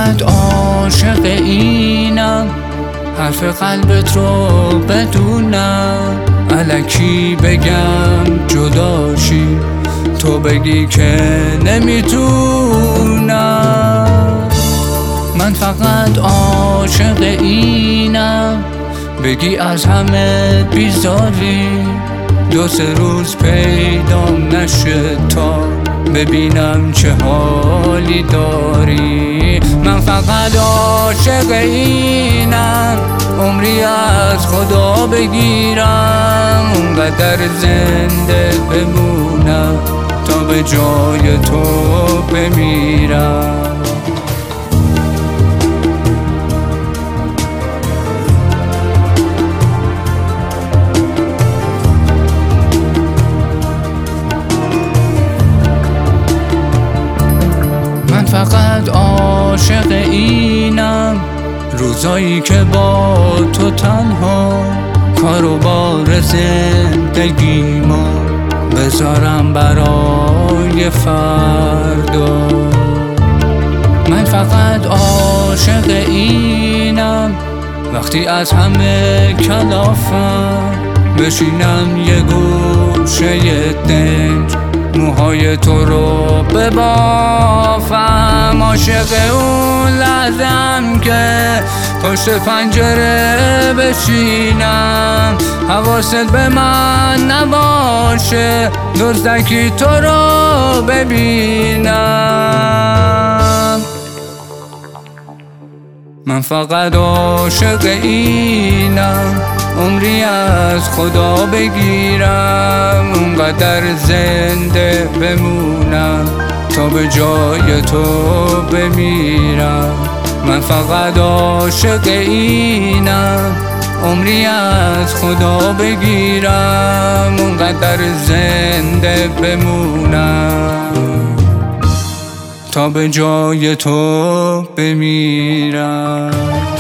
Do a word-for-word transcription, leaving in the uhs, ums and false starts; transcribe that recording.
فقط عاشق اینم، حرف قلبت رو بدونم، الکی بگم جداشی تو بگی که نمیتونم. من فقط عاشق اینم، بگی از همه بیزاری، دو سه روز پیدام نشه تا ببینم چه حالی داری. من فقط عاشق اینم، عمری از خدا بگیرم، اونقدر زنده بمونم تا به جای تو بمیرم. من فقط عاشق اینم، روزایی که با تو تنها کار و بار زندگیمو بذارم برای فردا. من فقط عاشق اینم، وقتی از همه کلافم بشینم یه گوشه دنج، موهای تو رو ببافم. عاشق اون لحظه‌ام که پشت پنجره بشینم، حواست به من نباشه، دزدکی تو رو ببینم. من فقط عاشق اینم، عمری از خدا بگیرم، اونقدر زنده بمونم تا به جای تو بمیرم. من فقط عاشق اینم، عمری از خدا بگیرم، اونقدر زنده بمونم تا به جای تو بمیرم.